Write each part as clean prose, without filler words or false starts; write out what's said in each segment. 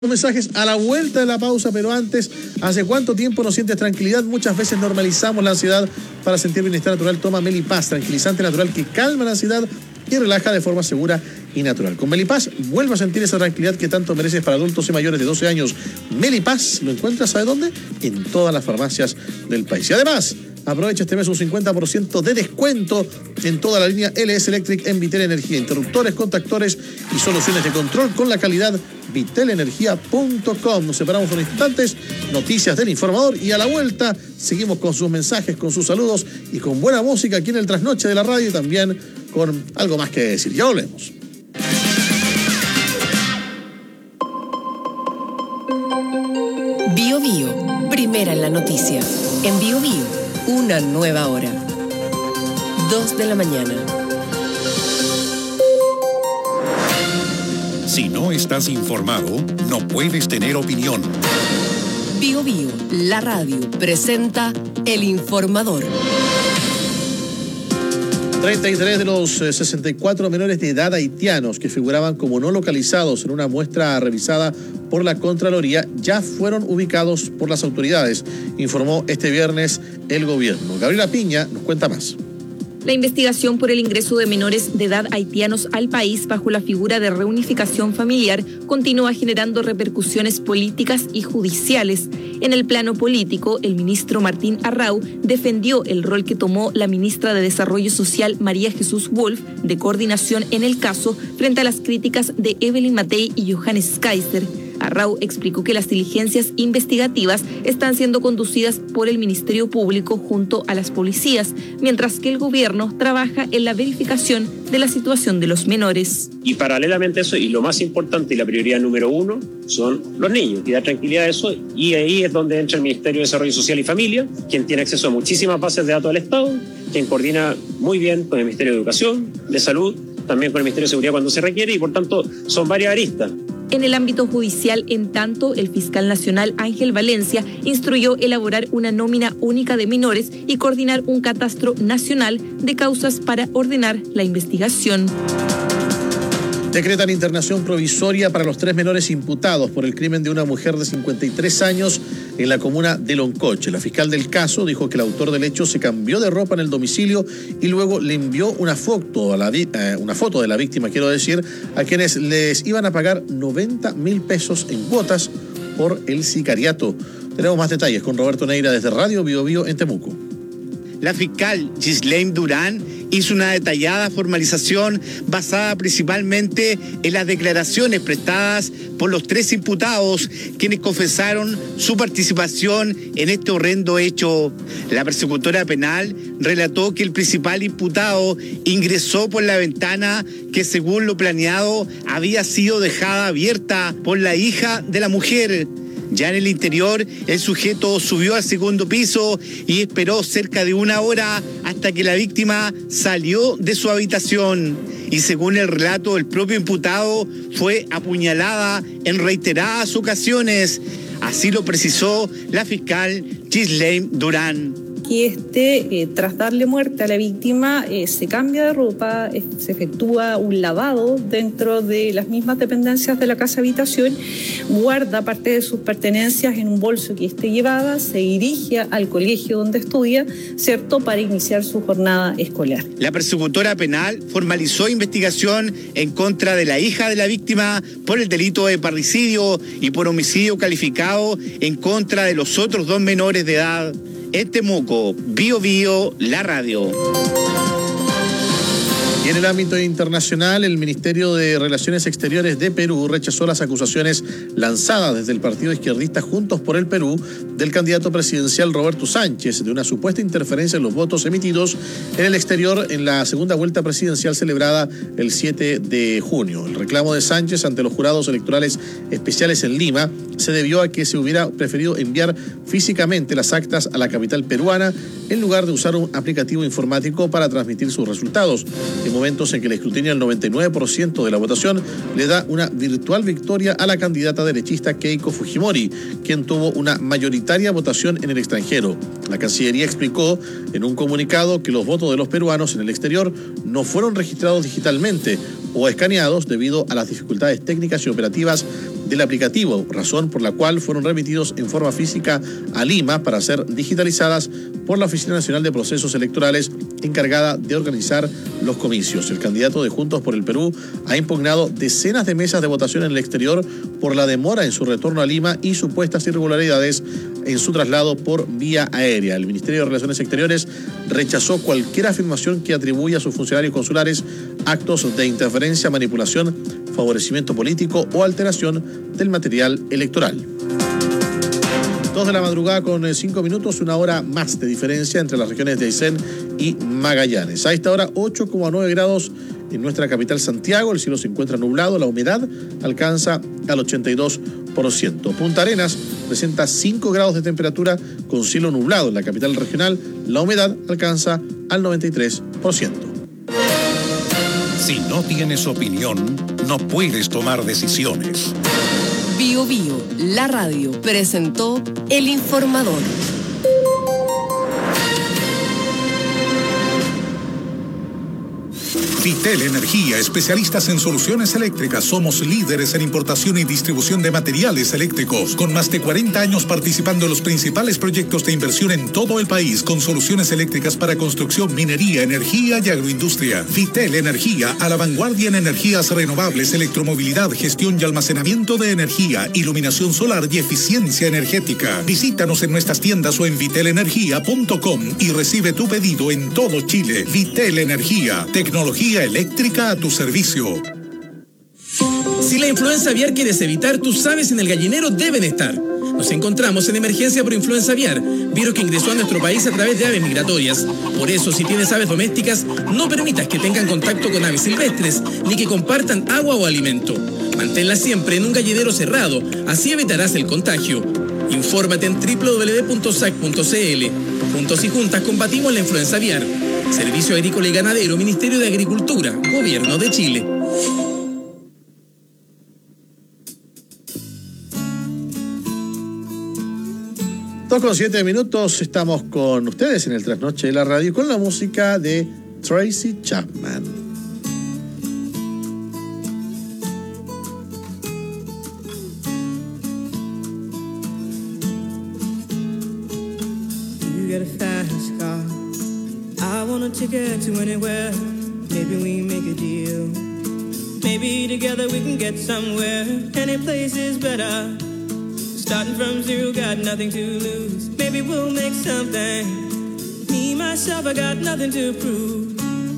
Mensajes a la vuelta de la pausa, pero antes, ¿hace cuánto tiempo no sientes tranquilidad? Muchas veces normalizamos la ansiedad. Para sentir bienestar natural, toma Melipaz, tranquilizante natural que calma la ansiedad y relaja de forma segura y natural. Con Melipaz, vuelve a sentir esa tranquilidad que tanto mereces para adultos y mayores de 12 años. Melipaz, ¿lo encuentras, sabe dónde? En todas las farmacias del país. Y además, aprovecha este mes un 50% de descuento en toda la línea LS Electric en Vitel Energía. Interruptores, contactores y soluciones de control con la calidad vitelenergia.com. Nos separamos unos instantes, noticias del informador, y a la vuelta seguimos con sus mensajes, con sus saludos y con buena música aquí en el Trasnoche de la Radio, y también con algo más que decir. Ya volvemos. Bio Bio, primera en la noticia. En Bio Bio, una nueva hora. 2 de la mañana. Si no estás informado, no puedes tener opinión. Bio Bio, la radio, presenta El Informador. 33 de los 64 menores de edad haitianos que figuraban como no localizados en una muestra revisada por la Contraloría ya fueron ubicados por las autoridades, informó este viernes el gobierno. Gabriela Piña nos cuenta más. La investigación por el ingreso de menores de edad haitianos al país bajo la figura de reunificación familiar continúa generando repercusiones políticas y judiciales. En el plano político, el ministro Martín Arrau defendió el rol que tomó la ministra de Desarrollo Social María Jesús Wolf de coordinación en el caso frente a las críticas de Evelyn Matei y Johannes Kaiser. Arrau explicó que las diligencias investigativas están siendo conducidas por el Ministerio Público junto a las policías, mientras que el gobierno trabaja en la verificación de la situación de los menores. Y paralelamente a eso, y lo más importante y la prioridad número uno, son los niños, y dar tranquilidad a eso, y ahí es donde entra el Ministerio de Desarrollo Social y Familia, quien tiene acceso a muchísimas bases de datos del Estado, quien coordina muy bien con el Ministerio de Educación, de Salud, también con el Ministerio de Seguridad cuando se requiere, y por tanto son varias aristas. En el ámbito judicial, en tanto, el fiscal nacional Ángel Valencia instruyó elaborar una nómina única de menores y coordinar un catastro nacional de causas para ordenar la investigación. Decretan internación provisoria para los 3 menores imputados por el crimen de una mujer de 53 años en la comuna de Loncoche. La fiscal del caso dijo que el autor del hecho se cambió de ropa en el domicilio y luego le envió una foto de la víctima, a quienes les iban a pagar 90.000 pesos en cuotas por el sicariato. Tenemos más detalles con Roberto Neira desde Radio Bio Bio en Temuco. La fiscal Ghislaine Durán hizo una detallada formalización basada principalmente en las declaraciones prestadas por los 3 imputados, quienes confesaron su participación en este horrendo hecho. La persecutora penal relató que el principal imputado ingresó por la ventana que, según lo planeado, había sido dejada abierta por la hija de la mujer. Ya en el interior, el sujeto subió al segundo piso y esperó cerca de 1 hora hasta que la víctima salió de su habitación. Y según el relato del propio imputado, fue apuñalada en reiteradas ocasiones. Así lo precisó la fiscal Ghislaine Durán. Que tras darle muerte a la víctima, se cambia de ropa, se efectúa un lavado dentro de las mismas dependencias de la casa habitación, guarda parte de sus pertenencias en un bolso que esté llevada, se dirige al colegio donde estudia, ¿cierto?, para iniciar su jornada escolar. La persecutora penal formalizó investigación en contra de la hija de la víctima por el delito de parricidio y por homicidio calificado en contra de los otros 2 menores de edad. En Temuco, Bio Bio, la radio. Y en el ámbito internacional, el Ministerio de Relaciones Exteriores de Perú rechazó las acusaciones lanzadas desde el partido izquierdista Juntos por el Perú del candidato presidencial Roberto Sánchez de una supuesta interferencia en los votos emitidos en el exterior en la segunda vuelta presidencial celebrada el 7 de junio. El reclamo de Sánchez ante los jurados electorales especiales en Lima se debió a que se hubiera preferido enviar físicamente las actas a la capital peruana en lugar de usar un aplicativo informático para transmitir sus resultados. En momentos en que el escrutinio del 99% de la votación le da una virtual victoria a la candidata derechista Keiko Fujimori, quien tuvo una mayoritaria votación en el extranjero. La Cancillería explicó en un comunicado que los votos de los peruanos en el exterior no fueron registrados digitalmente, o escaneados debido a las dificultades técnicas y operativas del aplicativo, razón por la cual fueron remitidos en forma física a Lima para ser digitalizadas por la Oficina Nacional de Procesos Electorales encargada de organizar los comicios. El candidato de Juntos por el Perú ha impugnado decenas de mesas de votación en el exterior por la demora en su retorno a Lima y supuestas irregularidades en su traslado por vía aérea. El Ministerio de Relaciones Exteriores rechazó cualquier afirmación que atribuya a sus funcionarios consulares actos de interferencia, manipulación, favorecimiento político o alteración del material electoral. 2 de la madrugada con 5 minutos, una hora más de diferencia entre las regiones de Aysén y Magallanes. A esta hora 8,9 grados en nuestra capital Santiago, el cielo se encuentra nublado, la humedad alcanza al 82%. Punta Arenas presenta 5 grados de temperatura con cielo nublado en la capital regional, la humedad alcanza al 93%. Si no tienes opinión, no puedes tomar decisiones. Bio Bio, la radio, presentó El Informador. Vitel Energía, especialistas en soluciones eléctricas. Somos líderes en importación y distribución de materiales eléctricos, con más de 40 años participando en los principales proyectos de inversión en todo el país, con soluciones eléctricas para construcción, minería, energía y agroindustria. Vitel Energía, a la vanguardia en energías renovables, electromovilidad, gestión y almacenamiento de energía, iluminación solar y eficiencia energética. Visítanos en nuestras tiendas o en vitelenergia.com y recibe tu pedido en todo Chile. Vitel Energía, tecnología eléctrica a tu servicio. Si la influenza aviar quieres evitar, tus aves en el gallinero deben estar. Nos encontramos en emergencia por influenza aviar, virus que ingresó a nuestro país a través de aves migratorias. Por eso, si tienes aves domésticas, no permitas que tengan contacto con aves silvestres, ni que compartan agua o alimento. Manténlas siempre en un gallinero cerrado, así evitarás el contagio. Infórmate en www.sac.cl. Juntos y juntas combatimos la influenza aviar. Servicio Agrícola y Ganadero, Ministerio de Agricultura, Gobierno de Chile. Dos con 7 minutos, estamos con ustedes en el Trasnoche de la Radio con la música de Tracy Chapman. You get a fast car, I want a ticket to anywhere. Maybe we make a deal. Maybe together we can get somewhere. Any place is better. Starting from zero, got nothing to lose. Maybe we'll make something. Me, myself, I got nothing to prove.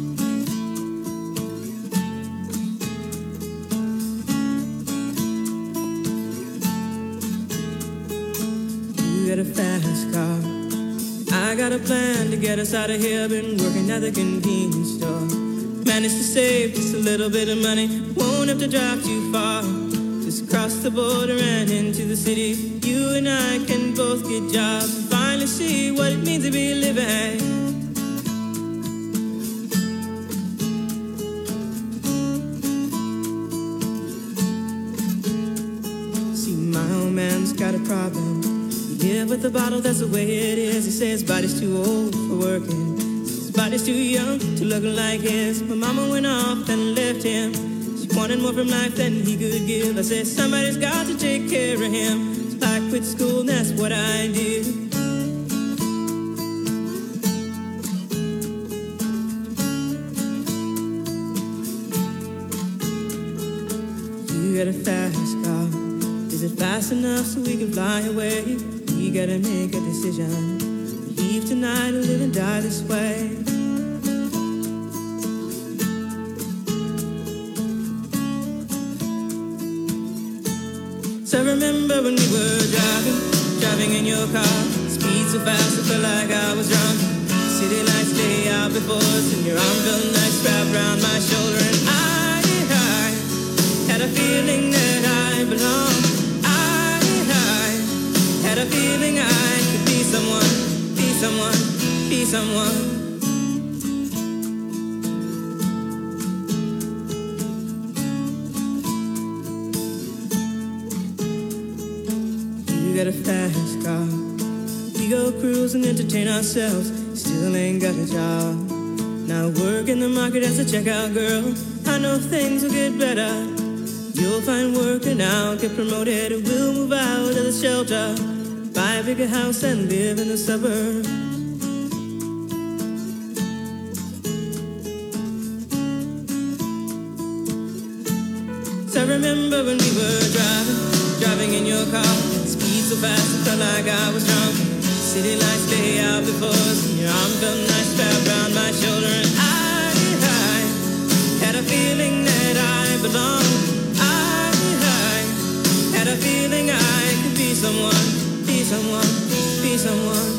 You got a fast car, I got a plan to get us out of here. Been working at the convenience store. Managed to save just a little bit of money. Won't have to drive too far. Just cross the border and into the city. You and I can both get jobs. Finally see what it means to be living. See, my old man's got a problem. He live with a bottle, that's the way it is. He says his body's too old for working. His body's too young to look like his. My mama went off and left him. Wanted more from life than he could give. I said, somebody's got to take care of him. So I quit school and that's what I did. You got a fast car. Is it fast enough so we can fly away? We gotta make a decision. Leave tonight or live and die this way. So I remember when we were driving in your car. Speed so fast, it felt like I was drunk. City lights lay out before us, and your arm felt nice wrapped around my shoulder. And I had a feeling that I belonged. I had a feeling I could be someone, be someone, be someone. Got a fast car. We go cruise and entertain ourselves. Still ain't got a job. Now work in the market as a checkout girl. I know things will get better. You'll find work and I'll get promoted. We'll move out of the shelter, buy a bigger house and live in the suburbs. So I remember when we were driving in your car, speed so fast it felt like I was drunk. City lights lay out before us, and your arm felt nice wrapped around my shoulder, and I had a feeling that I belonged. I had a feeling I could be someone, be someone, be someone.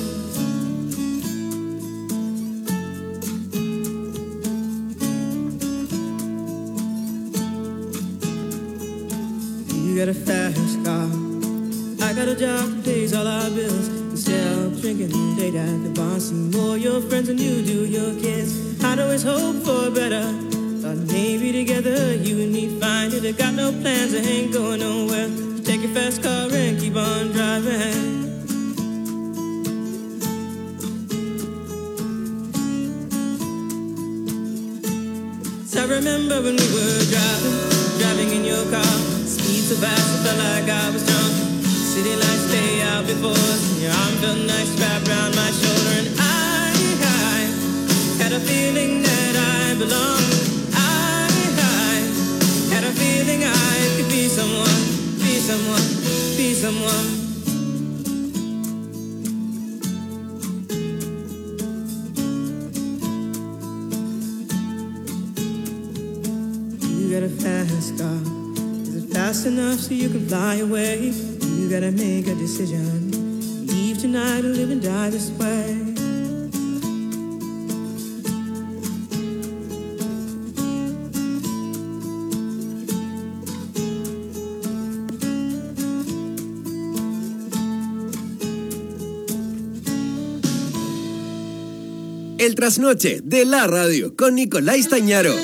You got a fast car, I got a job that pays all our bills. Instead of drinking late at the bar, see more your friends than you do your kids. I'd always hope for better, thought maybe together you and me find it. I got no plans, I ain't going nowhere. Take your fast car and keep on driving. So I remember when we were driving in your car, speed so fast it felt like I was drunk. City lights lay out before us, and your arm felt nice wrapped around my shoulder, and I had a feeling that I belonged. I had a feeling I could be someone, be someone, be someone. You got a fast car, is it fast enough so you can fly away? You gotta make a decision, leave tonight or live and die this way. El trasnoche de la radio con Nicolás Tañaro.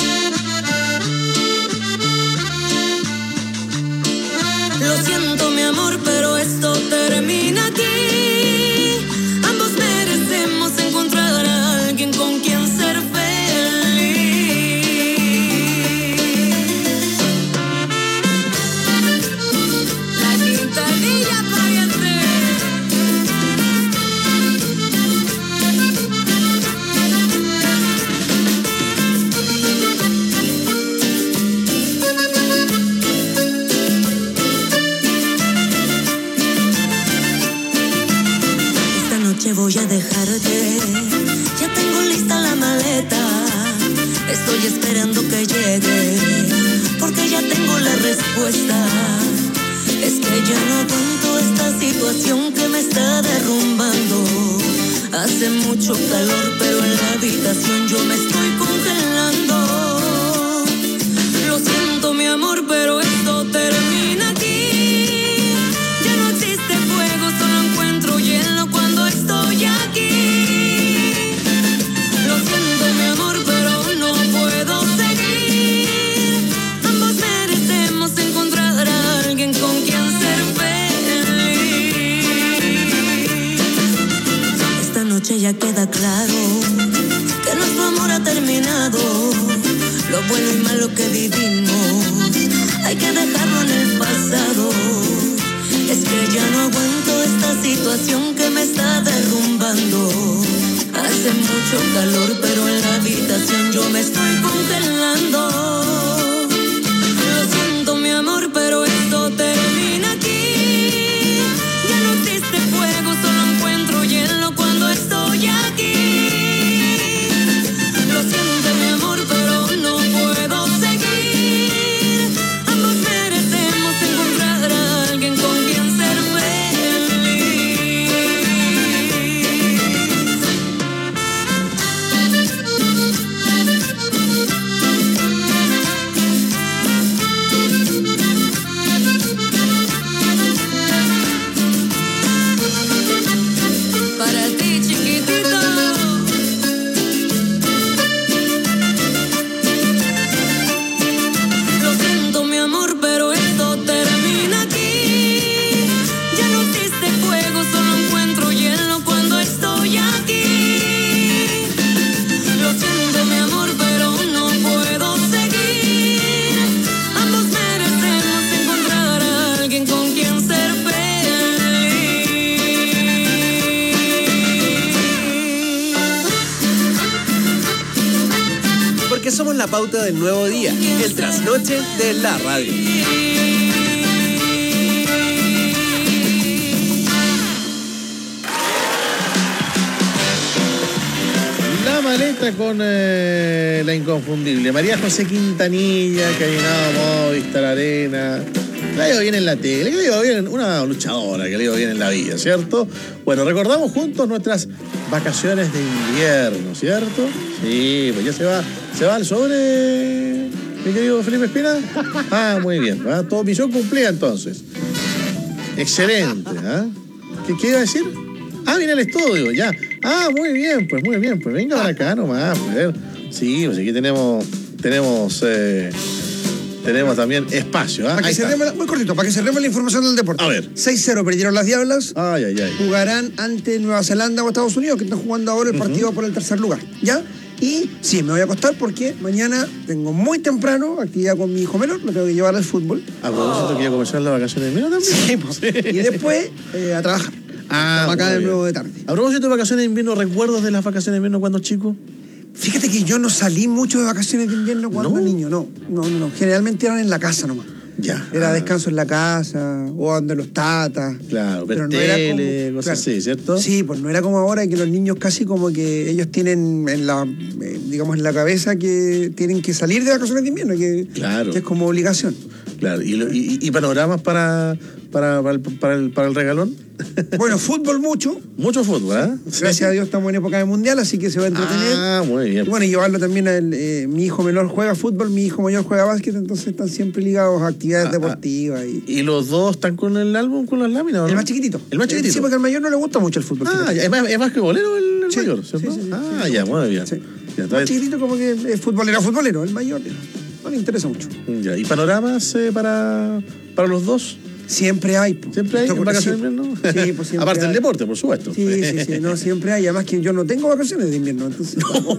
Lo siento, mi amor, pero esto termina aquí. Ambos merecemos encontrar a alguien con quien ser feliz. La quintanilla pariente. Voy a dejarte, ya tengo lista la maleta, estoy esperando que llegue, porque ya tengo la respuesta. Es que ya no aguanto esta situación que me está derrumbando. Hace mucho calor, pero en la habitación yo me estoy congelando. Lo siento, mi amor, pero esto termina aquí. Ya no existe fuego, solo encuentro hielo cuando estoy aquí. Lo siento, mi amor, pero no puedo seguir. Ambos merecemos encontrar a alguien con quien ser feliz. Esta noche ya queda claro que nuestro amor ha terminado. Lo bueno y malo que vivimos hay que dejarlo en el pasado. Es que ya no aguanto esta situación que me está derrumbando. Hace mucho calor, pero en la habitación yo me estoy congelando. Lo siento, mi amor, pero esto termina aquí. Ya no existe fuego, solo encuentro hielo cuando estoy aquí. Lo siento, mi amor, pero no puedo seguir. Ambos merecemos encontrar a alguien con quien ser feliz. la pauta del nuevo día, el trasnoche de la radio. La maleta con la inconfundible María José Quintanilla, que ha llenado Movistar Arena. Le ha ido bien en la tele, le ha ido bien, una luchadora que le ha ido bien en la vida, ¿cierto? Bueno, recordamos juntos nuestras vacaciones de invierno, ¿cierto? Sí, pues ya se va al sobre, mi querido Felipe Espina. Ah, muy bien, ¿va? Todo misión cumplida entonces. Excelente, ¿ah? ¿Qué iba a decir? Ah, viene al estudio, ya. Ah, muy bien, pues venga para acá nomás, pues. Sí, pues aquí tenemos también espacio. ¿Ah? Muy cortito, para que cerremos la información del deporte. A ver. 6-0 perdieron las Diablas. Ay. Jugarán ante Nueva Zelanda o Estados Unidos, que están jugando ahora el partido por el tercer lugar. ¿Ya? Y sí, me voy a acostar porque mañana tengo muy temprano actividad con mi hijo menor, lo tengo que llevar al fútbol. A propósito, que ya comenzaron las vacaciones de invierno también. Sí, pues. Sí. Y después a trabajar. Acá de nuevo de tarde. A propósito de vacaciones de invierno, ¿recuerdos de las vacaciones de invierno cuando chico? Fíjate que yo no salí mucho de vacaciones de invierno cuando niño, no. Generalmente eran en la casa nomás. Ya. Era descanso en la casa, o donde los tatas. Claro, pero no era como, cosas así, ¿cierto? Sí, pues no era como ahora que los niños casi como que ellos tienen en la, digamos, en la cabeza que tienen que salir de vacaciones de invierno, que es como obligación. Claro, ¿y panoramas para el regalón? Bueno, fútbol mucho. Mucho fútbol, ¿eh? Gracias a Dios estamos en época de mundial, así que se va a entretener. Ah, muy bien. Y bueno, llevarlo también a mi hijo menor juega fútbol, mi hijo mayor juega básquet, entonces están siempre ligados a actividades deportivas. ¿Y los dos están con el álbum, con las láminas, o no? El más chiquitito. El más chiquitito. Sí, porque al mayor no le gusta mucho el fútbol. ¿Es basquetbolero el mayor, ¿cierto? Sí, ya, muy bien. Sí. El más chiquitito como que es futbolero, el mayor no le interesa mucho. Ya, ¿y panoramas para los dos? Siempre hay. ¿Siempre hay vacaciones de invierno? Sí, pues siempre aparte hay. del deporte, por supuesto. Sí, no, siempre hay. Además que yo no tengo vacaciones de invierno, entonces...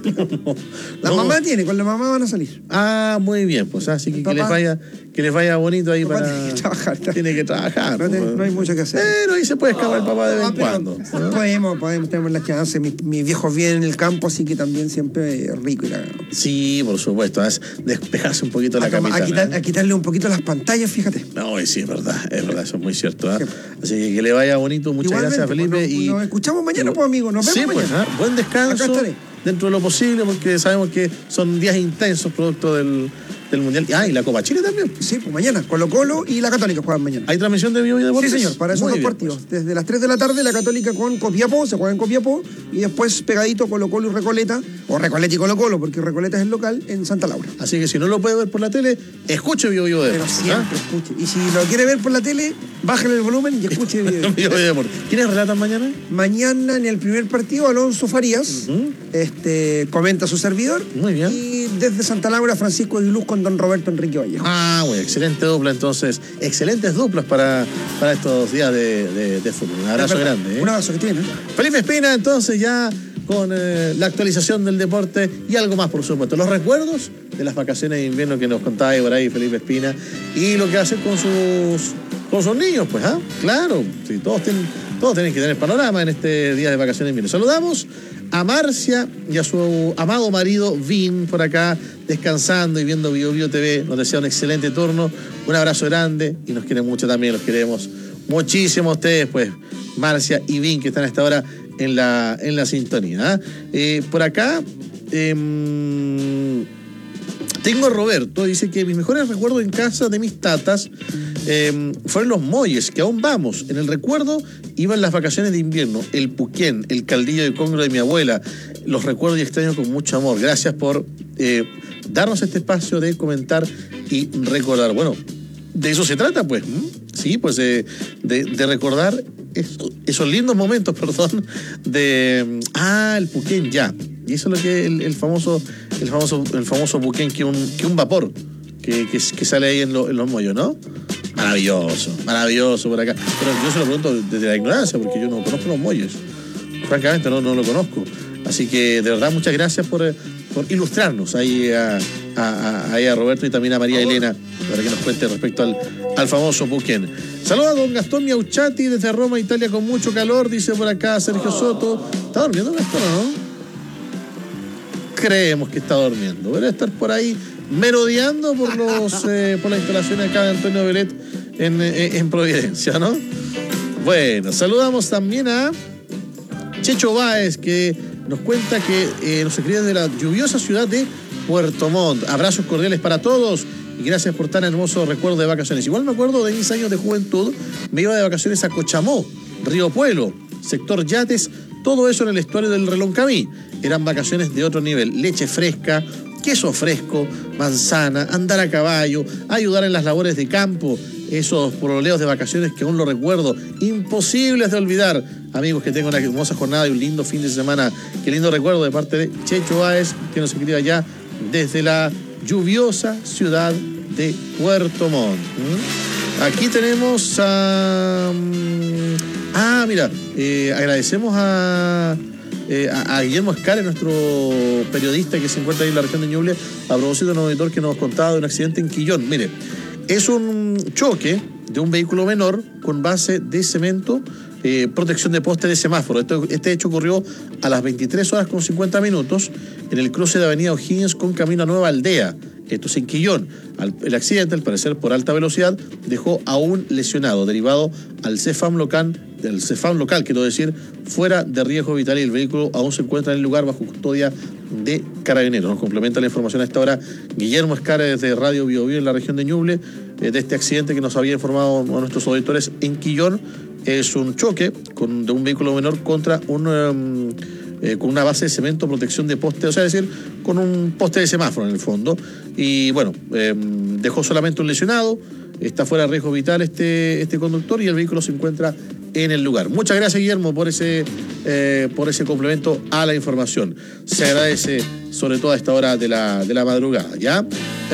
La mamá tiene, con la mamá van a salir. Ah, muy bien, pues así que les vaya bonito ahí para... Tiene que trabajar. Tiene que trabajar. No hay mucho que hacer. Pero ahí se puede escapar el papá de vez en cuando. Podemos, tenemos las chances. Mis viejos vienen en el campo, así que también siempre es rico ir a... Sí, por supuesto, es despejarse un poquito la capital. A quitarle un poquito las pantallas, fíjate. No, sí, es verdad, eso es muy cierto. ¿Eh? Así que le vaya bonito, muchas gracias, Felipe. Nos escuchamos mañana, pues, amigos. Nos vemos mañana. Pues, buen descanso dentro de lo posible, porque sabemos que son días intensos producto del Mundial. Y la Copa Chile también. Sí, pues mañana, Colo-Colo y la Católica juegan mañana. ¿Hay transmisión de Vivo y Deportes? Sí, señor, para esos dos partidos. Pues. Desde las 3 de la tarde, la Católica con Copiapó, se juega en Copiapó, y después pegadito Colo-Colo y Recoleta, o Recoleta y Colo-Colo, porque Recoleta es el local, en Santa Laura. Así que si no lo puede ver por la tele, escuche Vivo y Deportes. Pero siempre escuche. Y si lo quiere ver por la tele, bájale el volumen y escuche Vivo y Deportes. ¿Quiénes relatan mañana? Mañana, en el primer partido, Alonso Farías, comenta su servidor. Muy bien. Y desde Santa Laura, Francisco Aguiluz con don Roberto Enrique Vallejo. Ah, muy excelente dupla, entonces. Excelentes duplas para estos días de fútbol. Un abrazo grande. Un abrazo que tiene. Felipe Espina, entonces, ya con la actualización del deporte y algo más, por supuesto. Los recuerdos de las vacaciones de invierno que nos contaba por ahí Felipe Espina y lo que hace con sus niños, pues, ¿ah? Claro, sí, todos tienen que tener panorama en este día de vacaciones de invierno. Saludamos a Marcia y a su amado marido Vin por acá, descansando y viendo Bio Bio TV. Nos desea un excelente turno, un abrazo grande y nos quieren mucho también, los queremos muchísimo a ustedes, pues, Marcia y Vin, que están a esta hora en la sintonía. Por acá tengo a Roberto, dice que mis mejores recuerdos en casa de mis tatas fueron los molles, que aún vamos. En el recuerdo iban las vacaciones de invierno, el puquén, el caldillo de congro de mi abuela. Los recuerdo y extraño con mucho amor. Gracias por darnos este espacio de comentar y recordar. Bueno, de eso se trata, pues. Sí, pues de recordar esos lindos momentos, el puquén, ya. Y eso es lo que el famoso puquén, que un vapor que sale ahí en los mollos, ¿no? Maravilloso por acá. Pero yo se lo pregunto desde la ignorancia, porque yo no conozco los mollos. Francamente no lo conozco. Así que de verdad muchas gracias por ilustrarnos ahí a Roberto y también a María Elena para que nos cuente respecto al famoso puquén. Saludos a don Gastón Miauchati desde Roma, Italia, con mucho calor, dice por acá Sergio Soto. ¿Está durmiendo Gastón o no? creemos que está durmiendo. Debe estar por ahí merodeando por las instalaciones acá de Antonio Belet en Providencia, ¿no? Bueno, saludamos también a Checho Báez, que nos cuenta que nos escribe de la lluviosa ciudad de Puerto Montt. Abrazos cordiales para todos y gracias por tan hermoso recuerdo de vacaciones. Igual me acuerdo de mis años de juventud, me iba de vacaciones a Cochamó, Río Puelo, sector Yates, todo eso en el estuario del Reloncamí. Eran vacaciones de otro nivel, leche fresca, queso fresco, manzana, andar a caballo, ayudar en las labores de campo, esos pololeos de vacaciones que aún lo recuerdo, imposibles de olvidar. Amigos, que tengan una hermosa jornada y un lindo fin de semana. Qué lindo recuerdo de parte de Checho Báez, que nos escribe allá desde la lluviosa ciudad de Puerto Montt. Aquí tenemos a... mira, agradecemos a Guillermo Escale, nuestro periodista que se encuentra ahí en la región de Ñuble, a propósito de un auditor que nos contaba de un accidente en Quillón. Mire, es un choque de un vehículo menor con base de cemento, protección de poste de semáforo. Este hecho ocurrió a las 23:50 en el cruce de Avenida O'Higgins con camino a Nueva Aldea. Esto es en Quillón. El accidente, al parecer por alta velocidad, dejó a un lesionado, derivado al CEFAM local, quiero decir, fuera de riesgo vital, y el vehículo aún se encuentra en el lugar bajo custodia de Carabineros. Nos complementa la información a esta hora Guillermo Escara desde Radio Bio Bio en la región de Ñuble, de este accidente que nos había informado a nuestros auditores en Quillón. Es un choque de un vehículo menor contra con una base de cemento, protección de poste, o sea, es decir, con un poste de semáforo en el fondo. Y bueno, dejó solamente un lesionado, está fuera de riesgo vital este conductor, y el vehículo se encuentra en el lugar. Muchas gracias, Guillermo, por ese complemento a la información. Se agradece, sobre todo a esta hora de la madrugada, ¿ya?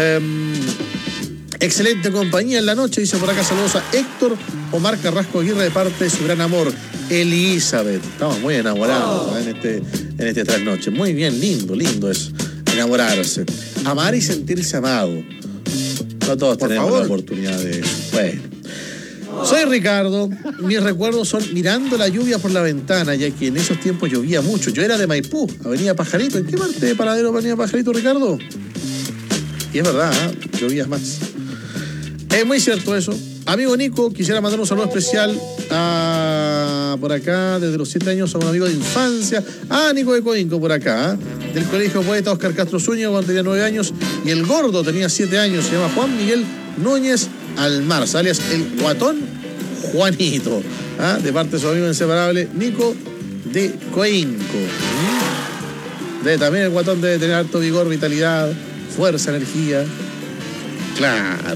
Excelente compañía en la noche, dice por acá. Saludos a Héctor Omar Carrasco Aguirre de parte de su gran amor, Elizabeth. Estamos muy enamorados en este trasnoche. Muy bien, lindo es enamorarse. Amar y sentirse amado. No todos tenemos la oportunidad de... Bueno. Soy Ricardo, mis recuerdos son mirando la lluvia por la ventana, ya que en esos tiempos llovía mucho. Yo era de Maipú, Avenida Pajarito. ¿En qué parte de Paradero Avenida Pajarito, Ricardo? Y es verdad, llovía más. Es muy cierto eso. Amigo Nico, quisiera mandar un saludo especial por acá, desde los 7 años, a un amigo de infancia, Nico de Coinco, por acá, del Colegio Poeta Oscar Castro Zúñiga, cuando tenía 9 años, y el gordo tenía 7 años, se llama Juan Miguel Núñez Almarza, alias el Guatón Juanito, de parte de su amigo inseparable, Nico de Coinco. También el Guatón debe tener harto vigor, vitalidad, fuerza, energía. Claro.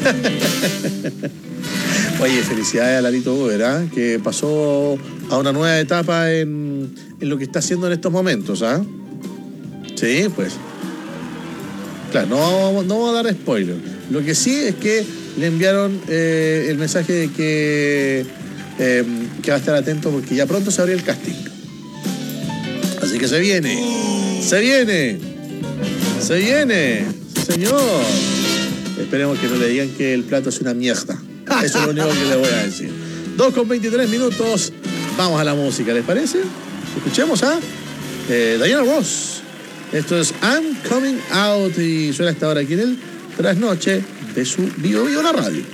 Oye, felicidades a Larito Uber, que pasó a una nueva etapa en lo que está haciendo en estos momentos, Sí, pues. Claro, no vamos a dar spoiler. Lo que sí es que le enviaron el mensaje de que va a estar atento porque ya pronto se abre el casting. Así que se viene, señor. Esperemos que no le digan que el plato es una mierda. Eso es lo único que le voy a decir. 2:23. Vamos a la música, ¿les parece? Escuchemos a Diana Ross. Esto es I'm Coming Out y suena hasta ahora aquí en el trasnoche de su Bio Bio la radio.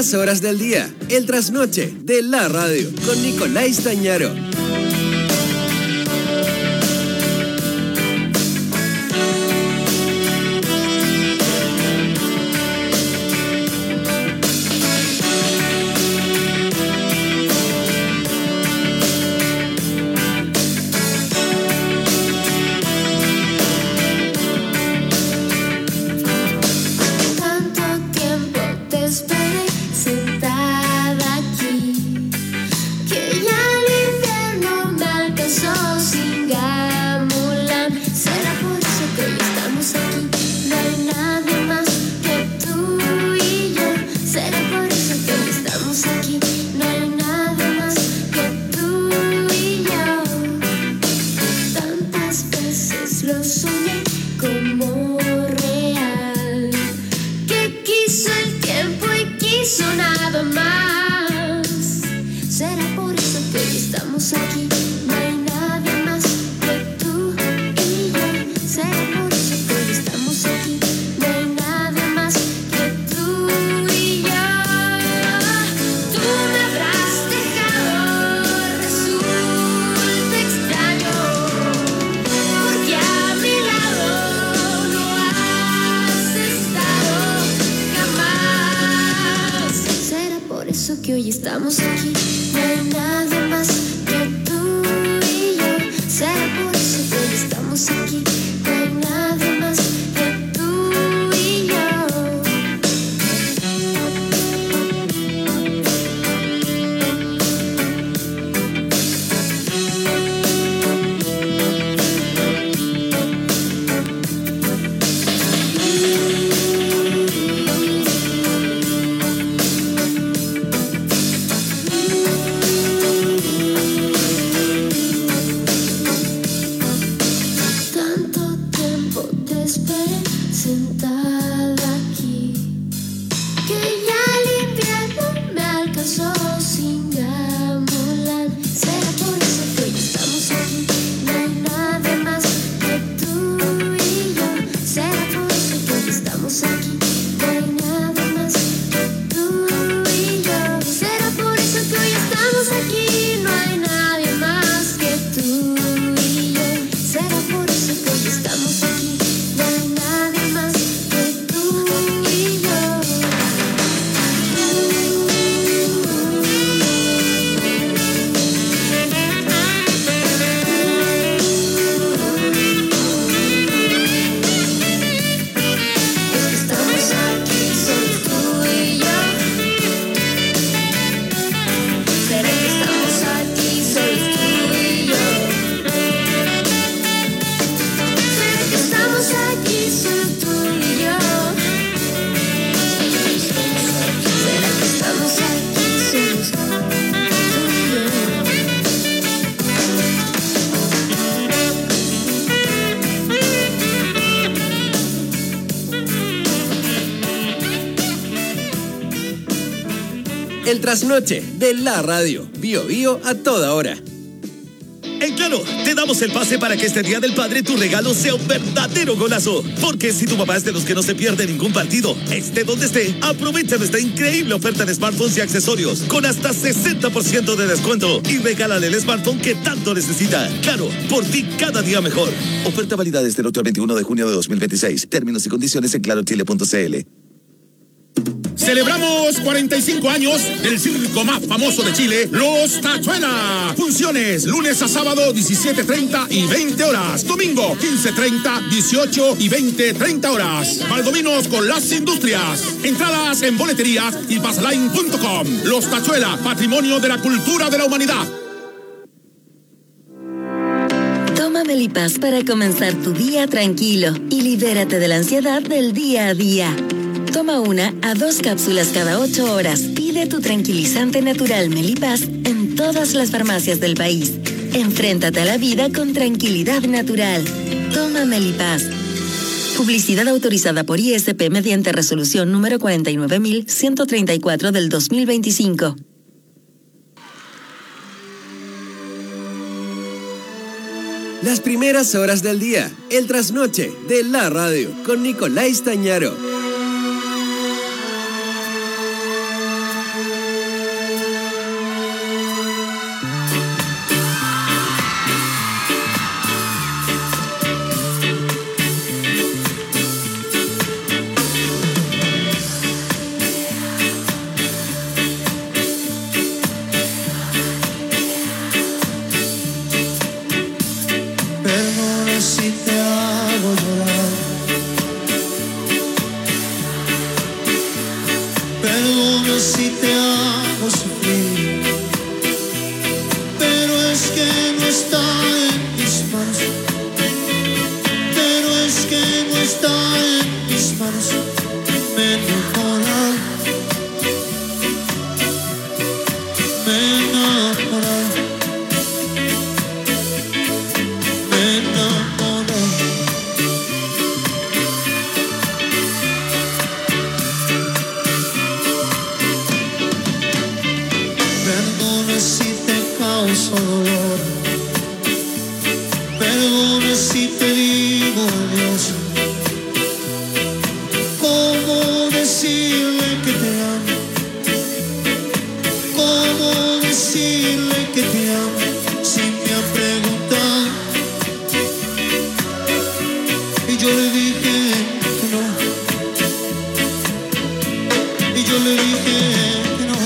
primeras horas del día, el trasnoche de la radio con Nicolás Tañaro. El trasnoche de la radio. Bio Bio a toda hora. En Claro, te damos el pase para que este Día del Padre tu regalo sea un verdadero golazo. Porque si tu papá es de los que no se pierde ningún partido, esté donde esté, aprovecha nuestra increíble oferta de smartphones y accesorios con hasta 60% de descuento y regálale el smartphone que tanto necesita. Claro, por ti cada día mejor. Oferta válida desde el 8 al 21 de junio de 2026. Términos y condiciones en clarochile.cl. Celebramos 45 años del circo más famoso de Chile, Los Tachuela. Funciones lunes a sábado 17:30 y 20 horas. Domingo 15:30, 18 y 20:30 horas. Valdominos con las industrias. Entradas en boleterías y passline.com. Los Tachuela, patrimonio de la cultura de la humanidad. Toma Melipaz para comenzar tu día tranquilo y libérate de la ansiedad del día a día. Toma 1 a 2 cápsulas cada 8 horas. Pide tu tranquilizante natural Melipaz en todas las farmacias del país. Enfréntate a la vida con tranquilidad natural. Toma Melipaz. Publicidad autorizada por ISP mediante resolución número 49.134 del 2025. Las primeras horas del día. El trasnoche de la radio con Nicolás Tañaro. causó dolor. Perdona si te digo adiós. ¿Cómo decirle que te amo? ¿Cómo decirle que te amo? Si me ha preguntado y yo le dije que no. Y yo le dije que no.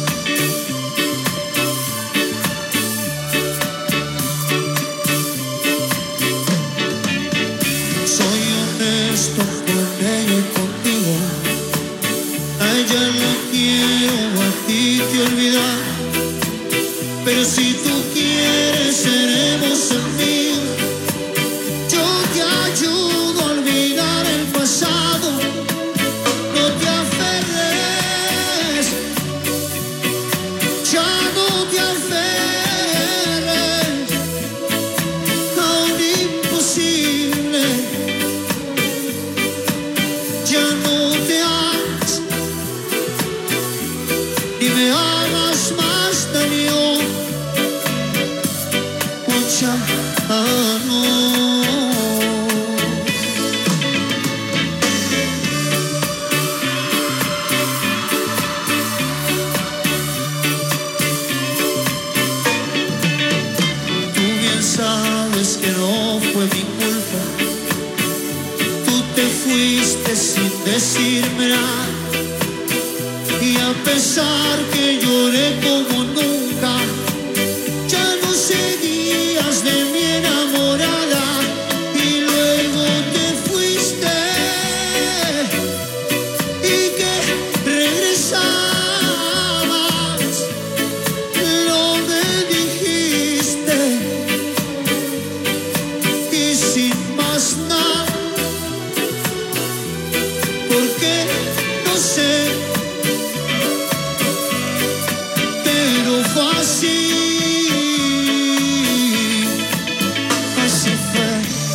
Soy honesto con ella y contigo. A ella la quiero, a ti te olvidar. Pero si tú quieres seremos amigos. Yo te ayudo a olvidar el pasado. No te aferres, ya no te aferres a un imposible. Ya no te hagas ni me hagas más daño. Ya no. Tú bien sabes que no fue mi culpa. Tú te fuiste sin decirme nada. Y a pesar que lloré como nunca, ya no seguías de mi enamorada. Y luego te fuiste y que regresabas. No me dijiste. Y sin más nada, porque no sé, pero fue así. Así fue.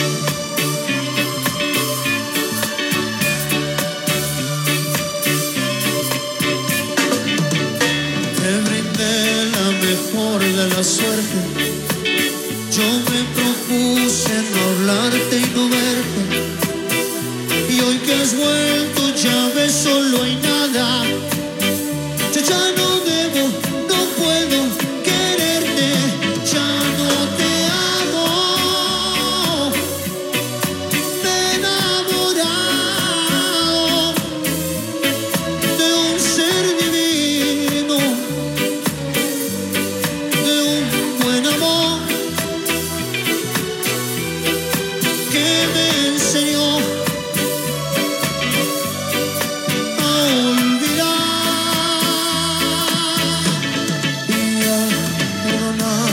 Te brindé la mejor de la suerte. Yo me propuse no hablarte y no verte. Y hoy que has vuelto ya ves, solo hay nada. Yo ya no debo, no puedo quererte. Ya no te amo. Me he enamorado de un ser divino, de un buen amor que me enseñó a olvidar y a perdonar.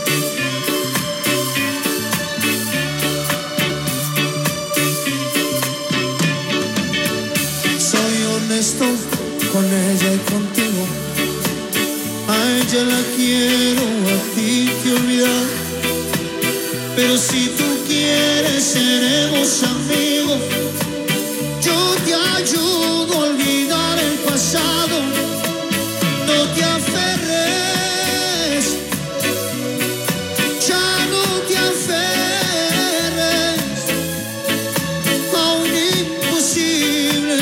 Soy honesto con ella y contigo. A ella la quiero, a ti te olvidar. Pero si tú quieres seremos amigos. Yo te ayudo a olvidar el pasado. No te aferres, ya no te aferres a un imposible.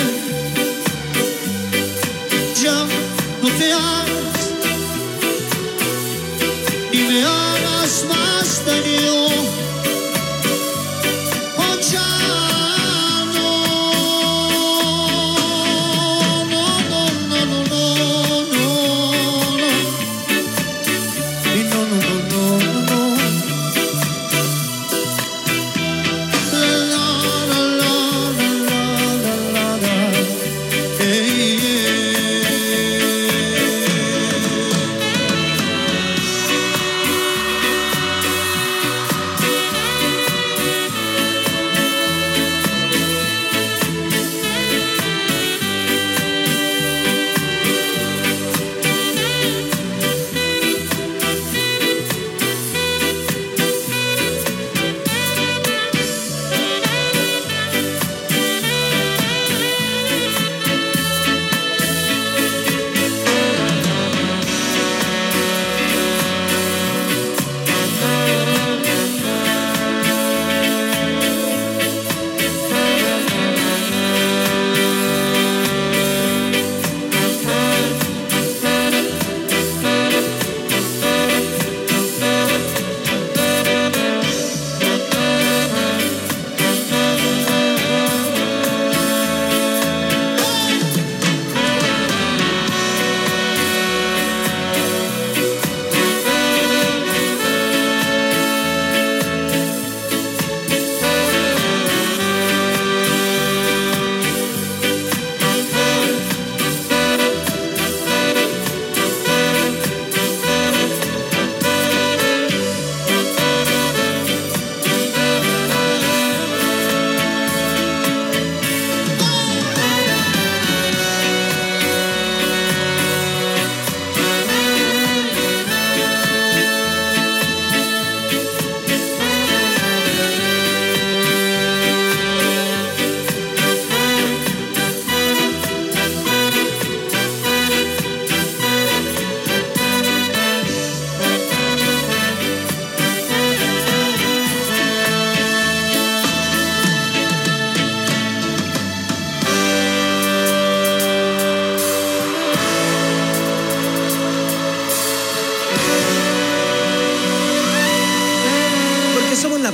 Ya no te hagas ni me hagas más daño. Oh, ya no. No, no, no, no, no, no, no. Y no, no, no, no, no. La, la, la, la, la, la, la, la. Hey, yeah.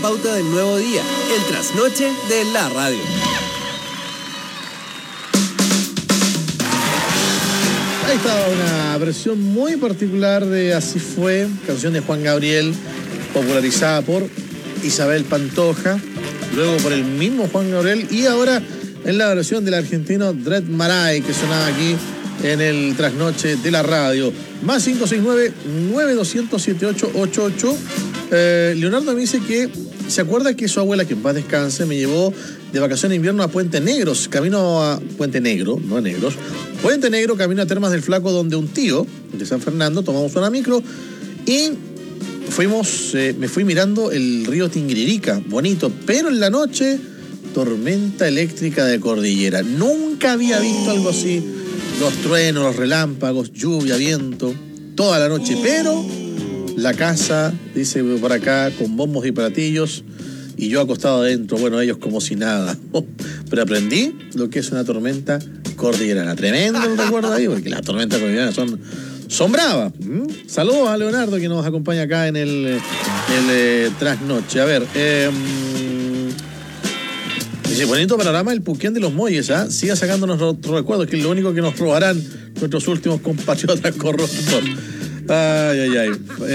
pauta del nuevo día, el trasnoche de la radio. Ahí estaba una versión muy particular de Así Fue, canción de Juan Gabriel, popularizada por Isabel Pantoja, luego por el mismo Juan Gabriel, y ahora en la versión del argentino Dred Maray, que sonaba aquí en el trasnoche de la radio. Más 569-9200-7888. Leonardo me dice que se acuerda que su abuela, que en paz descanse, me llevó de vacaciones de invierno a Puente Negros, camino a Puente Negro, no a Negros, Puente Negro, camino a Termas del Flaco, donde un tío de San Fernando, tomamos una micro y me fui mirando el río Tinguiririca, bonito, pero en la noche, tormenta eléctrica de cordillera. Nunca había visto algo así, los truenos, los relámpagos, lluvia, viento, toda la noche, pero la casa, dice por acá, con bombos y platillos, y yo acostado adentro, bueno, ellos como si nada. Pero aprendí lo que es una tormenta cordillerana. Tremendo el recuerdo ahí, porque las tormentas cordilleranas son bravas. Saludos a Leonardo, que nos acompaña acá en el trasnoche. A ver, dice, bonito panorama el Puquén de los Molles, ¿ah? Siga sacándonos otros recuerdos, que es lo único que nos robarán nuestros últimos compatriotas corruptos. Ay.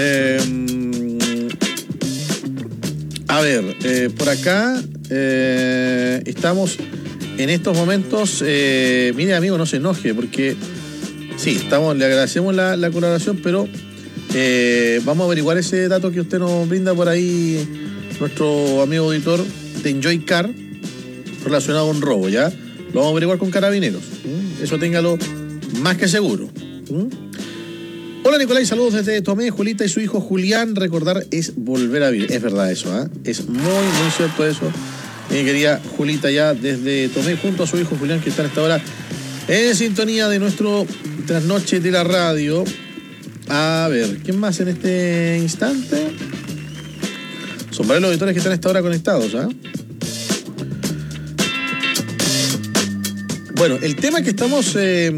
A ver, por acá estamos en estos momentos. Mire, amigo, no se enoje, porque sí, le agradecemos la colaboración, pero vamos a averiguar ese dato que usted nos brinda por ahí, nuestro amigo auditor de Enjoy Car, relacionado a un robo, ¿ya? Lo vamos a averiguar con Carabineros. Eso téngalo más que seguro. Hola Nicolás, saludos desde Tomé, Julita y su hijo Julián. Recordar es volver a vivir. Es verdad eso, ¿eh? Es muy, muy cierto eso. Mi querida Julita ya desde Tomé, junto a su hijo Julián, que está en esta hora en sintonía de nuestro trasnoche de la radio. A ver, ¿quién más en este instante? Son varios los auditores que están a esta hora conectados, ¿ah? Bueno, el tema que estamos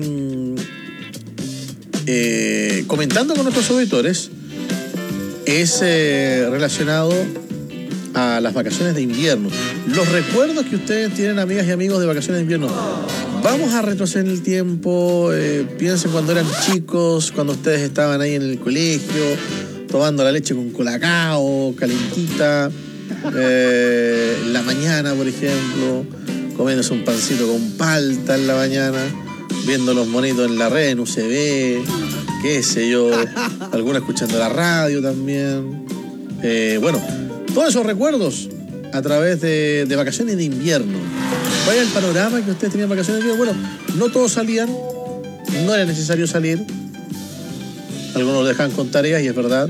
comentando con nuestros auditores es relacionado a las vacaciones de invierno. Los recuerdos que ustedes tienen, amigas y amigos, de vacaciones de invierno. Vamos a retroceder en el tiempo. Piensen cuando eran chicos, cuando ustedes estaban ahí en el colegio, tomando la leche con colacao, calentita, en la mañana, por ejemplo, comiéndose un pancito con palta en la mañana, viendo los monitos en la red, en UCB, qué sé yo, algunos escuchando la radio también. Bueno, todos esos recuerdos a través de vacaciones de invierno. Vaya el panorama que ustedes tenían vacaciones de invierno. Bueno, no todos salían, no era necesario salir. Algunos dejaban con tareas y es verdad.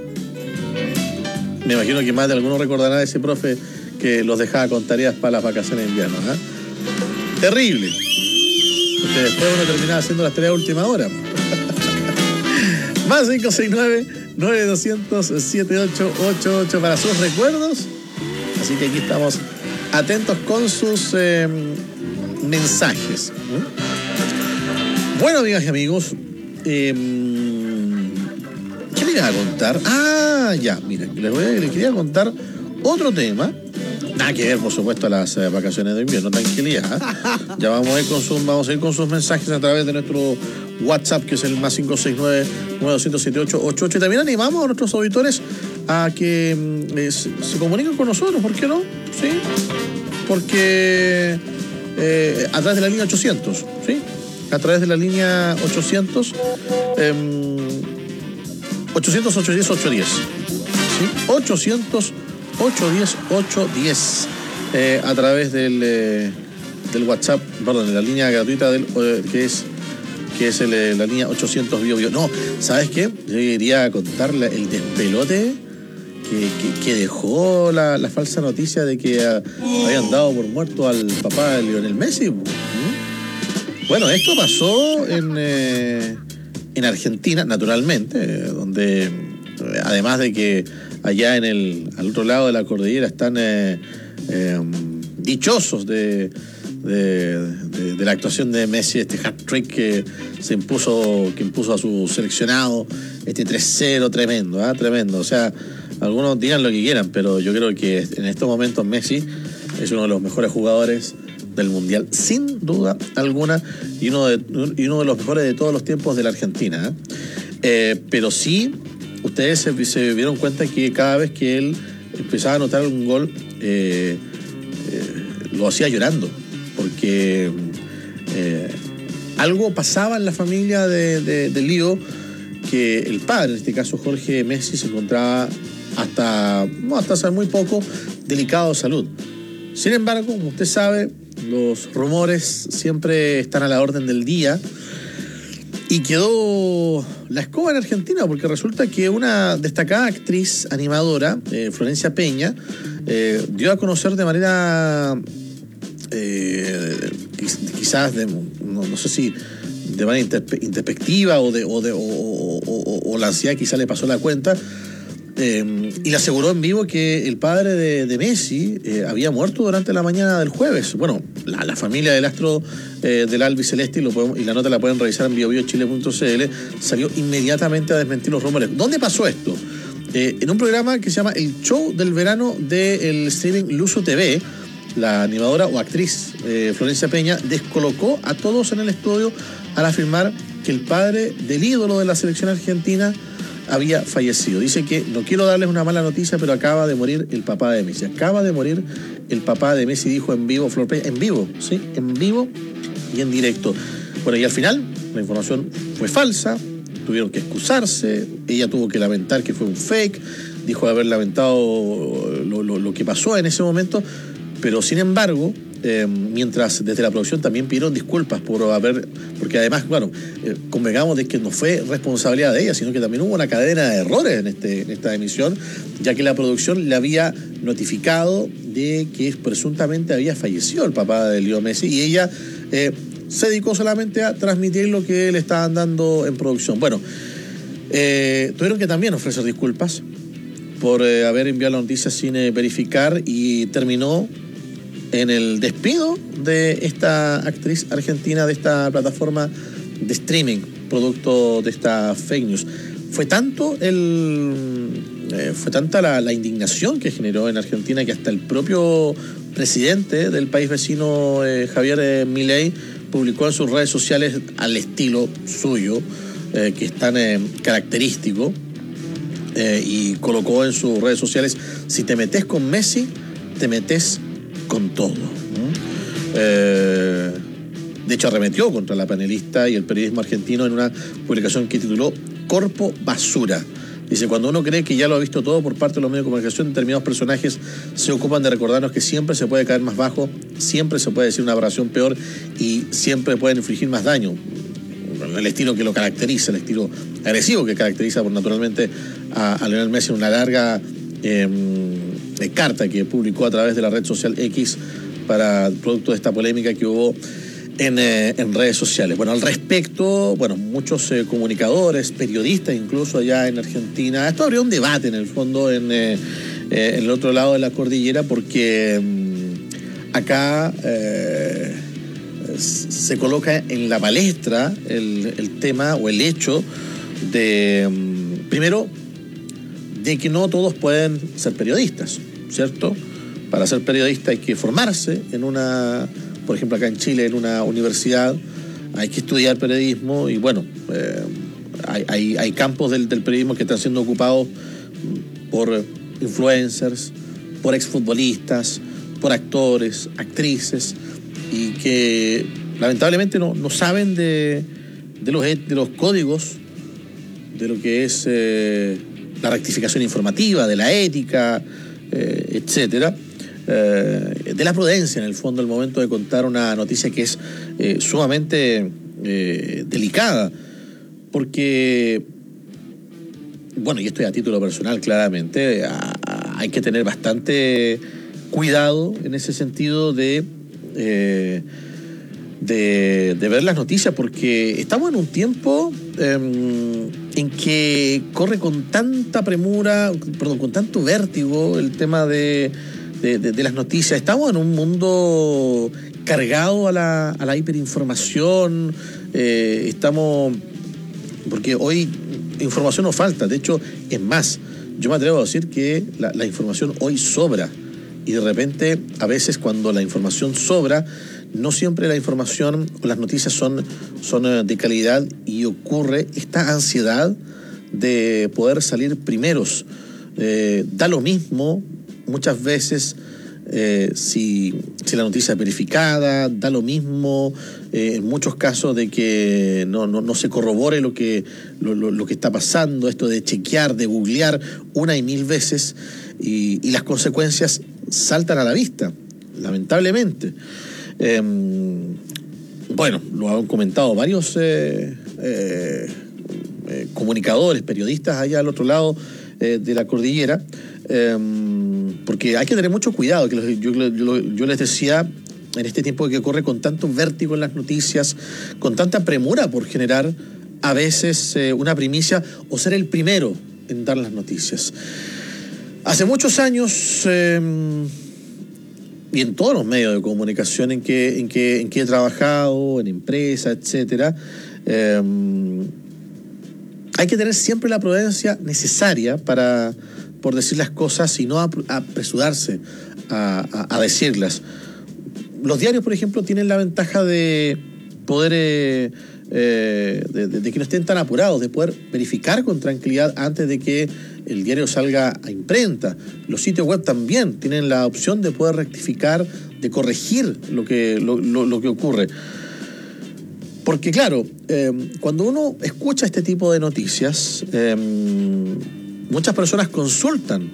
Me imagino que más de algunos recordarán a ese profe que los dejaba con tareas para las vacaciones de invierno, ¿eh? Terrible. Porque después uno terminaba haciendo las tareas a última hora. Más 569-9200-7888 para sus recuerdos. Así que aquí estamos atentos con sus mensajes. Bueno, amigas y amigos, ¿qué les iba a contar? Ya, miren, les quería contar otro tema. Nada que ver, por supuesto, a las vacaciones de invierno, tranquilidad. Ya vamos a ir con sus mensajes a través de nuestro WhatsApp, que es el más 569-9200-7888. Y también animamos a nuestros auditores a que se comuniquen con nosotros, ¿por qué no? Sí, porque a través de la línea 800, ¿sí? A través de la línea 800, 800-810-810, ¿sí? 800-810-810, a través del WhatsApp, perdón, de la línea gratuita que es la línea 800 Bio. No, ¿sabes qué? Yo quería contarle el despelote que dejó la falsa noticia de que habían dado por muerto al papá de Lionel Messi. Bueno, esto pasó en Argentina, naturalmente, donde además de que allá al otro lado de la cordillera están dichosos de la actuación de Messi, este hat-trick que impuso a su seleccionado, este 3-0 tremendo, tremendo. O sea, algunos digan lo que quieran, pero yo creo que en estos momentos Messi es uno de los mejores jugadores del Mundial, sin duda alguna, y uno de los mejores de todos los tiempos de la Argentina. Pero sí, ustedes se dieron cuenta que cada vez que él empezaba a anotar un gol, lo hacía llorando, porque algo pasaba en la familia de Lío, que el padre, en este caso Jorge Messi, se encontraba hasta hace muy poco delicado de salud. Sin embargo, como usted sabe, los rumores siempre están a la orden del día y quedó la escoba en Argentina, porque resulta que una destacada actriz animadora, Florencia Peña, dio a conocer de manera quizás no sé si de manera introspectiva o la ansiedad quizás le pasó la cuenta, y le aseguró en vivo que el padre de Messi había muerto durante la mañana del jueves. Bueno, la familia del astro del albiceleste, y la nota la pueden revisar en biobiochile.cl, salió inmediatamente a desmentir los rumores. ¿Dónde pasó esto? En un programa que se llama El Show del Verano del streaming Luzu TV, la animadora o actriz Florencia Peña descolocó a todos en el estudio al afirmar que el padre del ídolo de la selección argentina había fallecido. Dice que no quiero darles una mala noticia, pero acaba de morir el papá de Messi. Acaba de morir el papá de Messi, dijo en vivo Flor Peña. En vivo, ¿sí? En vivo y en directo. Bueno, y al final la información fue falsa, tuvieron que excusarse, ella tuvo que lamentar que fue un fake, dijo haber lamentado lo que pasó en ese momento, pero sin embargo, mientras desde la producción también pidieron disculpas porque además, bueno, convengamos de que no fue responsabilidad de ella, sino que también hubo una cadena de errores en esta emisión, ya que la producción le había notificado de que presuntamente había fallecido el papá de Leo Messi, y ella se dedicó solamente a transmitir lo que le estaban dando en producción. Bueno, tuvieron que también ofrecer disculpas por haber enviado la noticia sin verificar, y terminó en el despido de esta actriz argentina de esta plataforma de streaming, producto de esta fake news. Fue tanta la indignación que generó en Argentina que hasta el propio presidente del país vecino, Javier Milei, publicó en sus redes sociales, al estilo suyo, que es tan característico, y colocó en sus redes sociales: si te metes con Messi, te metes con todo. De hecho, arremetió contra la panelista y el periodismo argentino en una publicación que tituló Corpo Basura. Dice: cuando uno cree que ya lo ha visto todo por parte de los medios de comunicación, determinados personajes se ocupan de recordarnos que siempre se puede caer más bajo, siempre se puede decir una aberración peor y siempre pueden infligir más daño. El estilo que lo caracteriza, el estilo agresivo que caracteriza naturalmente a Lionel Messi, en una larga carta que publicó a través de la red social X para producto de esta polémica que hubo en redes sociales. Bueno, al respecto, muchos comunicadores, periodistas incluso allá en Argentina, esto abrió un debate en el fondo en el otro lado de la cordillera, porque acá se coloca en la palestra el tema o el hecho de, primero, de que no todos pueden ser periodistas, ¿cierto? Para ser periodista hay que formarse por ejemplo, acá en Chile, en una universidad, hay que estudiar periodismo, y bueno, hay campos del periodismo que están siendo ocupados por influencers, por exfutbolistas, por actores, actrices, y que lamentablemente no saben de los códigos, de lo que es la rectificación informativa, de la ética, etcétera, de la prudencia, en el fondo, el momento de contar una noticia que es sumamente delicada, porque, bueno, y esto es a título personal, claramente, hay que tener bastante cuidado en ese sentido de ver las noticias, porque estamos en un tiempo en que corre con tanta premura, con tanto vértigo el tema de las noticias. Estamos en un mundo cargado a la hiperinformación. Porque hoy información nos falta. De hecho, es más, yo me atrevo a decir que la información hoy sobra. Y de repente, a veces cuando la información sobra, no siempre la información o las noticias son de calidad y ocurre esta ansiedad de poder salir primeros. Da lo mismo muchas veces si la noticia es verificada, da lo mismo en muchos casos de que no se corrobore lo que está pasando, esto de chequear, de googlear una y mil veces y las consecuencias saltan a la vista, lamentablemente. Bueno, lo han comentado varios comunicadores, periodistas allá al otro lado de la cordillera, porque hay que tener mucho cuidado, que yo les decía, en este tiempo que corre con tanto vértigo en las noticias, con tanta premura por generar a veces una primicia o ser el primero en dar las noticias. Hace muchos años, y en todos los medios de comunicación en que he trabajado, en empresas, etcétera, hay que tener siempre la prudencia necesaria por decir las cosas y no apresurarse a decirlas. Los diarios, por ejemplo, tienen la ventaja de poder, de que no estén tan apurados, de poder verificar con tranquilidad antes de que el diario salga a imprenta. Los sitios web también tienen la opción de poder rectificar, de corregir lo que ocurre. Porque claro, cuando uno escucha este tipo de noticias, muchas personas consultan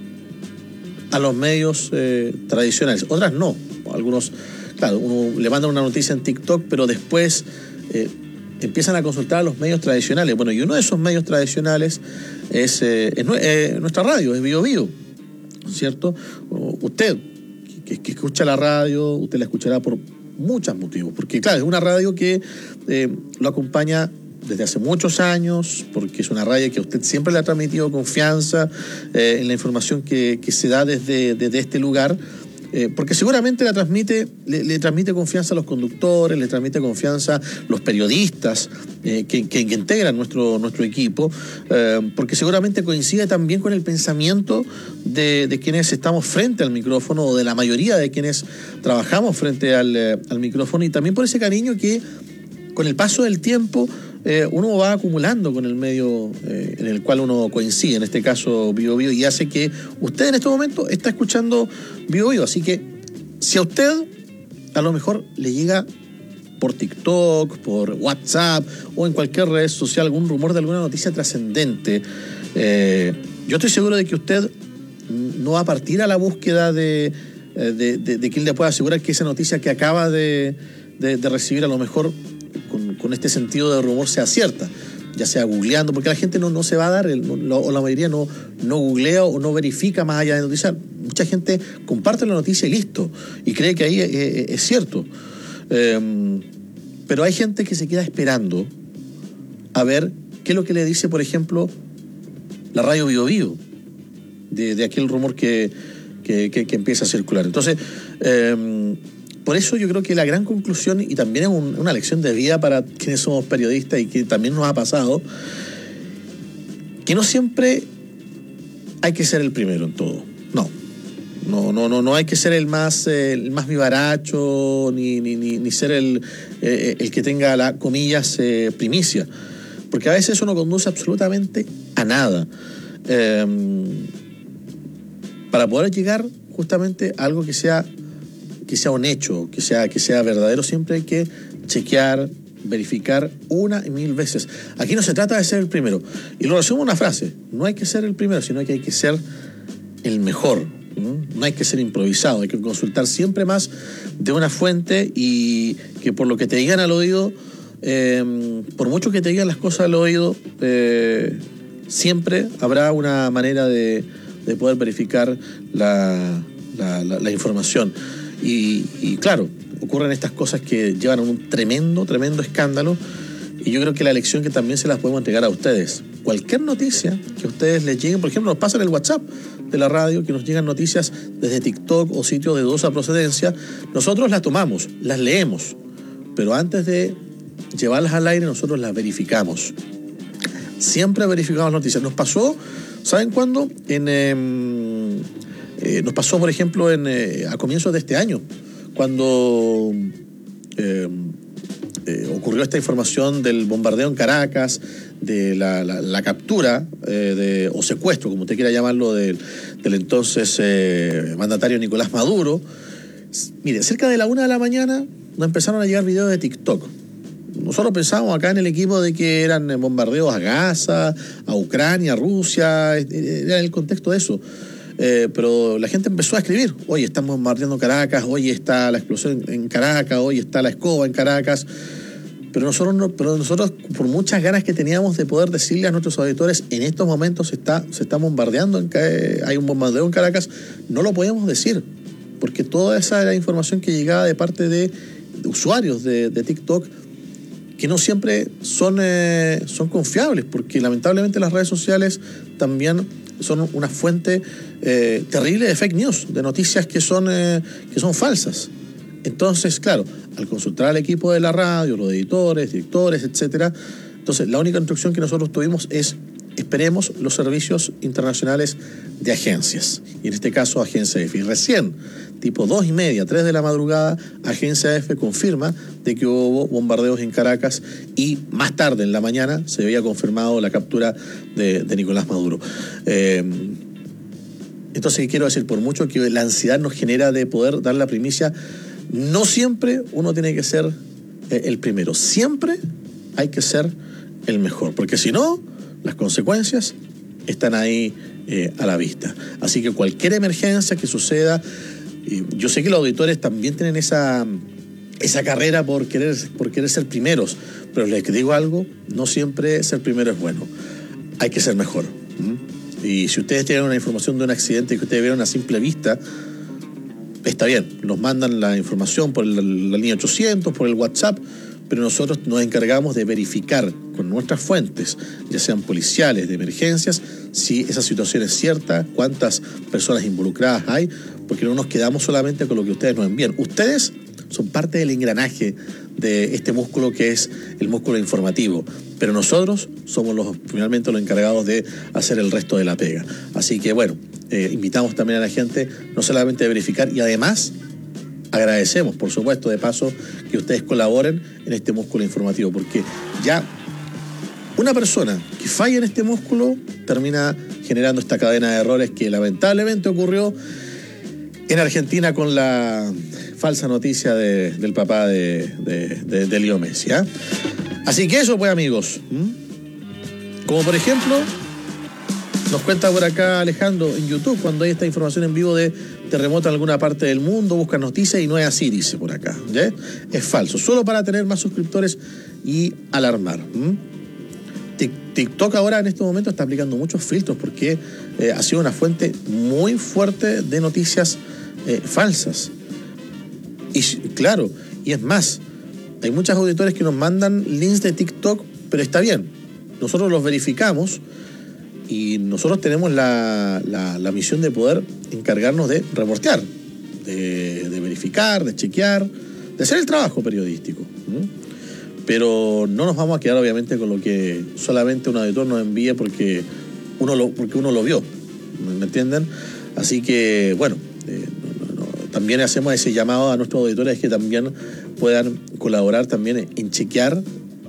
a los medios tradicionales, otras no. Algunos, claro, uno le manda una noticia en TikTok, pero después empiezan a consultar a los medios tradicionales. Bueno, y uno de esos medios tradicionales es nuestra radio, es Bio Bio, ¿cierto? Usted que escucha la radio, usted la escuchará por muchos motivos, porque claro, es una radio que lo acompaña desde hace muchos años, porque es una radio que a usted siempre le ha transmitido confianza en la información que se da desde este lugar, porque seguramente le transmite confianza a los conductores, le transmite confianza a los periodistas que integran nuestro equipo, porque seguramente coincide también con el pensamiento de quienes estamos frente al micrófono, o de la mayoría de quienes trabajamos frente al micrófono, y también por ese cariño que con el paso del tiempo uno va acumulando con el medio en el cual uno coincide, en este caso Bio Bio, y hace que usted en este momento está escuchando Bio Bio. Así que si a usted a lo mejor le llega por TikTok, por WhatsApp o en cualquier red social algún rumor de alguna noticia trascendente, yo estoy seguro de que usted no va a partir a la búsqueda de quien le pueda asegurar que esa noticia que acaba de recibir a lo mejor con este sentido de rumor sea cierta, ya sea googleando, porque la gente no se va a dar, o la mayoría no googlea o no verifica más allá de noticiar. Mucha gente comparte la noticia y listo, y cree que ahí es cierto. Pero hay gente que se queda esperando a ver qué es lo que le dice, por ejemplo, la radio Bio Bio, de aquel rumor que empieza a circular. Entonces, por eso yo creo que la gran conclusión, y también es una lección de vida para quienes somos periodistas y que también nos ha pasado, que no siempre hay que ser el primero en todo. No hay que ser el más vivaracho, ni ser el que tenga la comillas primicia, porque a veces eso no conduce absolutamente a nada. Para poder llegar justamente a algo que sea un hecho, que sea verdadero, siempre hay que chequear, verificar una y mil veces. Aquí no se trata de ser el primero. Y lo resumo en una frase: no hay que ser el primero, sino que hay que ser el mejor. No hay que ser improvisado, hay que consultar siempre más de una fuente, y que por lo que te digan al oído, por mucho que te digan las cosas al oído, siempre habrá una manera de poder verificar la información. Y claro, ocurren estas cosas que llevan a un tremendo escándalo, y yo creo que la lección que también se las podemos entregar a ustedes. Cualquier noticia que a ustedes les lleguen, por ejemplo, nos pasa en el WhatsApp de la radio, que nos llegan noticias desde TikTok o sitios de dudosa procedencia, nosotros las tomamos, las leemos, pero antes de llevarlas al aire nosotros las verificamos. Siempre verificamos noticias. Nos pasó, ¿saben cuándo? Nos pasó, por ejemplo, a comienzos de este año, cuando ocurrió esta información del bombardeo en Caracas, de la captura o secuestro, como usted quiera llamarlo, del entonces mandatario Nicolás Maduro. Mire, cerca de la 1 de la mañana nos empezaron a llegar videos de TikTok. Nosotros pensábamos acá en el equipo de que eran bombardeos a Gaza, a Ucrania, a Rusia, era el contexto de eso. Pero la gente empezó a escribir: oye, están bombardeando Caracas, oye, está la explosión en Caracas, oye, está la escoba en Caracas. Pero nosotros, por muchas ganas que teníamos de poder decirle a nuestros auditores, en estos momentos se está bombardeando, hay un bombardeo en Caracas, no lo podíamos decir, porque toda esa era información que llegaba de parte de usuarios de TikTok, que no siempre son confiables, porque lamentablemente las redes sociales también son una fuente terrible de fake news, de noticias que son falsas. Entonces, claro, al consultar al equipo de la radio, los editores, directores, etcétera, entonces la única instrucción que nosotros tuvimos es: esperemos los servicios internacionales de agencias, y en este caso Agencia EFE. Y recién, tipo 2:30, 3 de la madrugada, Agencia EFE confirma de que hubo bombardeos en Caracas, y más tarde en la mañana se había confirmado la captura de Nicolás Maduro. Entonces, ¿qué quiero decir? Por mucho que la ansiedad nos genera de poder dar la primicia, no siempre uno tiene que ser el primero, siempre hay que ser el mejor, porque si no, las consecuencias están ahí a la vista. Así que cualquier emergencia que suceda, yo sé que los auditores también tienen esa carrera por querer ser primeros, pero les digo algo: no siempre ser primero es bueno, hay que ser mejor. Y si ustedes tienen una información de un accidente que ustedes vieron a simple vista, está bien, nos mandan la información por la línea 800, por el WhatsApp, pero nosotros nos encargamos de verificar con nuestras fuentes, ya sean policiales, de emergencias, si esa situación es cierta, cuántas personas involucradas hay, porque no nos quedamos solamente con lo que ustedes nos envían. Ustedes son parte del engranaje de este músculo que es el músculo informativo, pero nosotros somos finalmente los encargados de hacer el resto de la pega. Así que bueno, invitamos también a la gente no solamente a verificar, y además agradecemos, por supuesto, de paso, que ustedes colaboren en este músculo informativo, porque ya una persona que falla en este músculo termina generando esta cadena de errores que lamentablemente ocurrió en Argentina con la falsa noticia del papá de Leo Messi, ¿eh? Así que eso, pues, amigos. Como por ejemplo, nos cuenta por acá Alejandro en YouTube, cuando hay esta información en vivo de terremoto en alguna parte del mundo, buscan noticias y no es así, dice por acá, ¿ya? Es falso, solo para tener más suscriptores y alarmar. TikTok ahora en este momento está aplicando muchos filtros porque ha sido una fuente muy fuerte de noticias falsas. Y claro, y es más, hay muchos auditores que nos mandan links de TikTok, pero está bien, nosotros los verificamos y nosotros tenemos la misión de poder encargarnos de reportear, de verificar, de chequear, de hacer el trabajo periodístico. Pero no nos vamos a quedar obviamente con lo que solamente un auditor nos envíe porque uno lo vio, ¿me entienden? Así que bueno, también hacemos ese llamado a nuestros auditores que también puedan colaborar también en chequear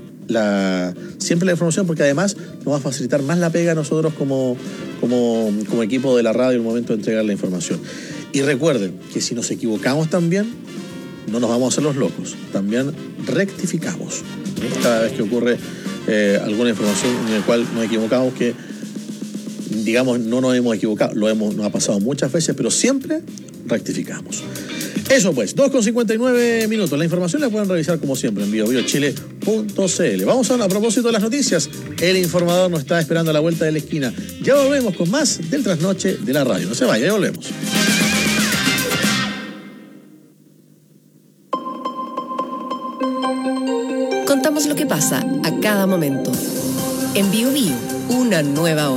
siempre la información, porque además nos va a facilitar más la pega a nosotros como equipo de la radio en el momento de entregar la información. Y recuerden que si nos equivocamos también, no nos vamos a hacer los locos, también rectificamos cada vez que ocurre alguna información en la cual nos equivocamos, que digamos no nos hemos equivocado, nos ha pasado muchas veces, pero siempre rectificamos. Eso pues, 2:59. La información la pueden revisar como siempre en biobiochile.cl. Vamos a propósito de las noticias. El informador nos está esperando a la vuelta de la esquina. Ya volvemos con más del trasnoche de la radio. No se vaya, ya volvemos. Contamos lo que pasa a cada momento. En Bio Bio, una nueva hora.